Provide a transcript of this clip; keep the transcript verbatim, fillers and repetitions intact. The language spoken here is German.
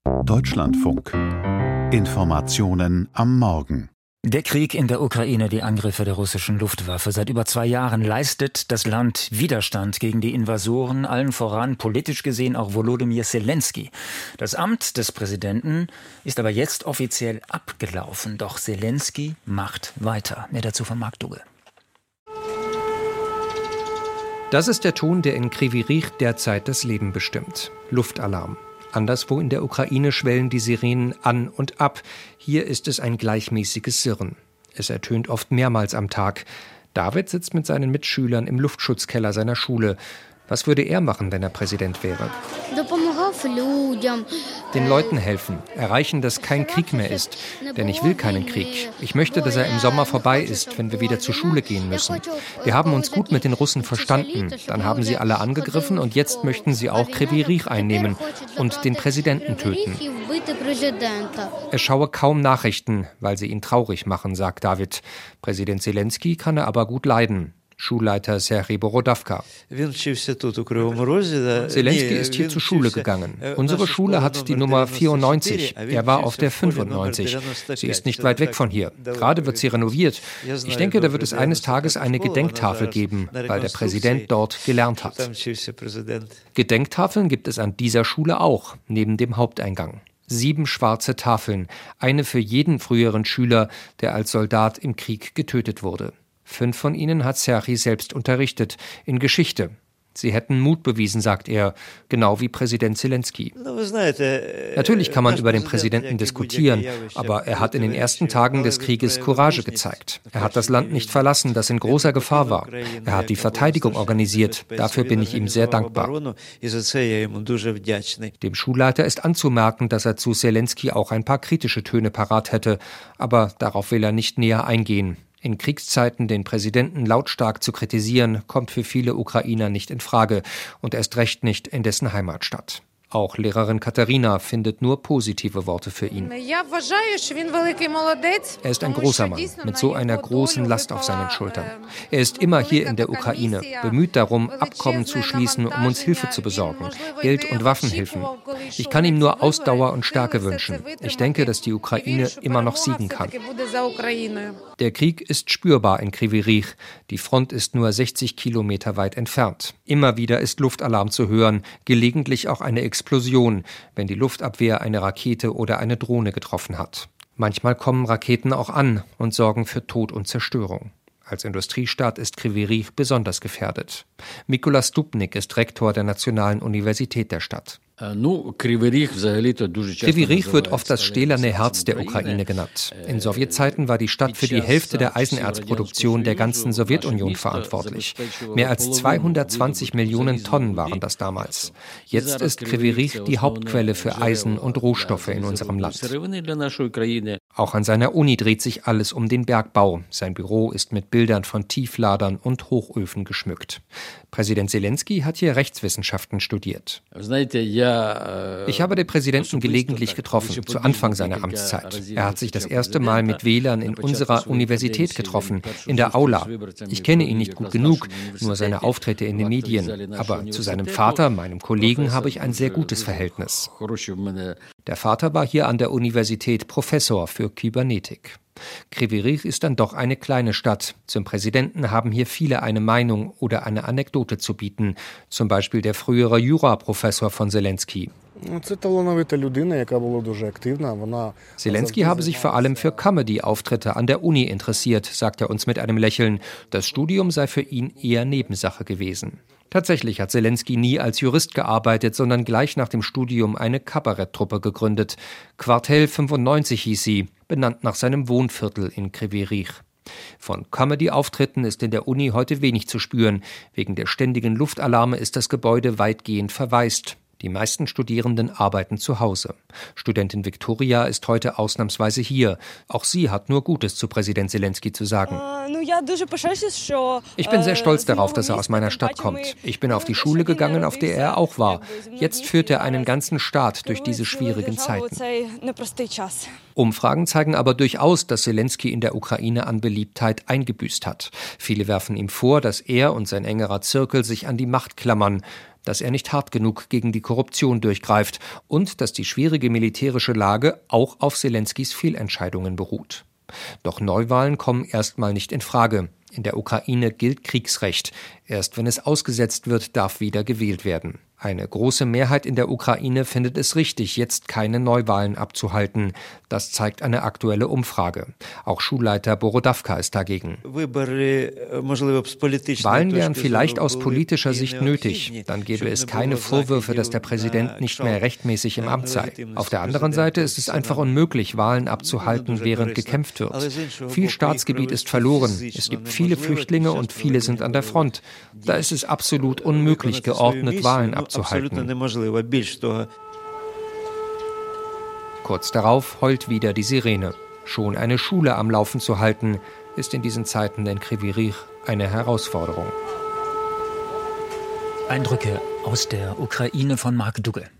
Deutschlandfunk. Informationen am Morgen. Der Krieg in der Ukraine, die Angriffe der russischen Luftwaffe. Seit über zwei Jahren leistet das Land Widerstand gegen die Invasoren, allen voran politisch gesehen auch Volodymyr Zelensky. Das Amt des Präsidenten ist aber jetzt offiziell abgelaufen. Doch Zelensky macht weiter. Mehr dazu von Marc Dugge. Das ist der Ton, der in Kryvyi Rih derzeit das Leben bestimmt. Luftalarm. Anderswo in der Ukraine schwellen die Sirenen an und ab. Hier ist es ein gleichmäßiges Sirren. Es ertönt oft mehrmals am Tag. David sitzt mit seinen Mitschülern im Luftschutzkeller seiner Schule. Was würde er machen, wenn er Präsident wäre? Den Leuten helfen, erreichen, dass kein Krieg mehr ist. Denn ich will keinen Krieg. Ich möchte, dass er im Sommer vorbei ist, wenn wir wieder zur Schule gehen müssen. Wir haben uns gut mit den Russen verstanden. Dann haben sie alle angegriffen und jetzt möchten sie auch Kryvyi Rih einnehmen und den Präsidenten töten. Er schaue kaum Nachrichten, weil sie ihn traurig machen, sagt David. Präsident Zelensky kann er aber gut leiden. Schulleiter Serhij Borodawka. Zelensky ist hier zur Schule gegangen. Unsere Schule hat die Nummer vierundneunzig. Er war auf der fünfundneunzig. Sie ist nicht weit weg von hier. Gerade wird sie renoviert. Ich denke, da wird es eines Tages eine Gedenktafel geben, weil der Präsident dort gelernt hat. Gedenktafeln gibt es an dieser Schule auch, neben dem Haupteingang. Sieben schwarze Tafeln, eine für jeden früheren Schüler, der als Soldat im Krieg getötet wurde. Fünf von ihnen hat Serhij selbst unterrichtet, in Geschichte. Sie hätten Mut bewiesen, sagt er, genau wie Präsident Zelensky. Natürlich kann man über den Präsidenten diskutieren, aber er hat in den ersten Tagen des Krieges Courage gezeigt. Er hat das Land nicht verlassen, das in großer Gefahr war. Er hat die Verteidigung organisiert. Dafür bin ich ihm sehr dankbar. Dem Schulleiter ist anzumerken, dass er zu Zelensky auch ein paar kritische Töne parat hätte, aber darauf will er nicht näher eingehen. In Kriegszeiten den Präsidenten lautstark zu kritisieren, kommt für viele Ukrainer nicht in Frage und erst recht nicht in dessen Heimatstadt. Auch Lehrerin Katharina findet nur positive Worte für ihn. Er ist ein großer Mann mit so einer großen Last auf seinen Schultern. Er ist immer hier in der Ukraine, bemüht darum, Abkommen zu schließen, um uns Hilfe zu besorgen, Geld- und Waffenhilfen. Ich kann ihm nur Ausdauer und Stärke wünschen. Ich denke, dass die Ukraine immer noch siegen kann. Der Krieg ist spürbar in Kryvyi Rih. Die Front ist nur sechzig Kilometer weit entfernt. Immer wieder ist Luftalarm zu hören, gelegentlich auch eine Explosion, wenn die Luftabwehr eine Rakete oder eine Drohne getroffen hat. Manchmal kommen Raketen auch an und sorgen für Tod und Zerstörung. Als Industriestadt ist Kryvyi Rih besonders gefährdet. Mykola Stupnik ist Rektor der Nationalen Universität der Stadt. Kryvyi Rih wird oft das stählerne Herz der Ukraine genannt. In Sowjetzeiten war die Stadt für die Hälfte der Eisenerzproduktion der ganzen Sowjetunion verantwortlich. Mehr als zweihundertzwanzig Millionen Tonnen waren das damals. Jetzt ist Kryvyi Rih die Hauptquelle für Eisen und Rohstoffe in unserem Land. Auch an seiner Uni dreht sich alles um den Bergbau. Sein Büro ist mit Bildern von Tiefladern und Hochöfen geschmückt. Präsident Zelensky hat hier Rechtswissenschaften studiert. Ich habe den Präsidenten gelegentlich getroffen, zu Anfang seiner Amtszeit. Er hat sich das erste Mal mit Wählern in unserer Universität getroffen, in der Aula. Ich kenne ihn nicht gut genug, nur seine Auftritte in den Medien. Aber zu seinem Vater, meinem Kollegen, habe ich ein sehr gutes Verhältnis. Der Vater war hier an der Universität Professor für Kybernetik. Kryvyi Rih ist dann doch eine kleine Stadt. Zum Präsidenten haben hier viele eine Meinung oder eine Anekdote zu bieten. Zum Beispiel der frühere Juraprofessor von Zelensky. Zelensky habe sich vor allem für Comedy-Auftritte an der Uni interessiert, sagt er uns mit einem Lächeln. Das Studium sei für ihn eher Nebensache gewesen. Tatsächlich hat Zelensky nie als Jurist gearbeitet, sondern gleich nach dem Studium eine Kabaretttruppe gegründet. Quartell fünfundneunzig hieß sie, benannt nach seinem Wohnviertel in Kryvyi Rih. Von Comedy-Auftritten ist in der Uni heute wenig zu spüren. Wegen der ständigen Luftalarme ist das Gebäude weitgehend verwaist. Die meisten Studierenden arbeiten zu Hause. Studentin Viktoria ist heute ausnahmsweise hier. Auch sie hat nur Gutes zu Präsident Zelensky zu sagen. Ich bin sehr stolz darauf, dass er aus meiner Stadt kommt. Ich bin auf die Schule gegangen, auf der er auch war. Jetzt führt er einen ganzen Staat durch diese schwierigen Zeiten. Umfragen zeigen aber durchaus, dass Zelensky in der Ukraine an Beliebtheit eingebüßt hat. Viele werfen ihm vor, dass er und sein engerer Zirkel sich an die Macht klammern. dass er nicht hart genug gegen die Korruption durchgreift und dass die schwierige militärische Lage auch auf Selenskys Fehlentscheidungen beruht. Doch Neuwahlen kommen erstmal nicht in Frage. In der Ukraine gilt Kriegsrecht. Erst wenn es ausgesetzt wird, darf wieder gewählt werden. Eine große Mehrheit in der Ukraine findet es richtig, jetzt keine Neuwahlen abzuhalten. Das zeigt eine aktuelle Umfrage. Auch Schulleiter Borodawka ist dagegen. Wahlen wären vielleicht aus politischer Sicht nötig. Dann gäbe es keine Vorwürfe, dass der Präsident nicht mehr rechtmäßig im Amt sei. Auf der anderen Seite ist es einfach unmöglich, Wahlen abzuhalten, während gekämpft wird. Viel Staatsgebiet ist verloren. Es gibt viele Flüchtlinge und viele sind an der Front. Da ist es absolut unmöglich, geordnet Wahlen abzuhalten. Kurz darauf heult wieder die Sirene. Schon eine Schule am Laufen zu halten, ist in diesen Zeiten in Kryvyi Rih eine Herausforderung. Eindrücke aus der Ukraine von Marc Dugge.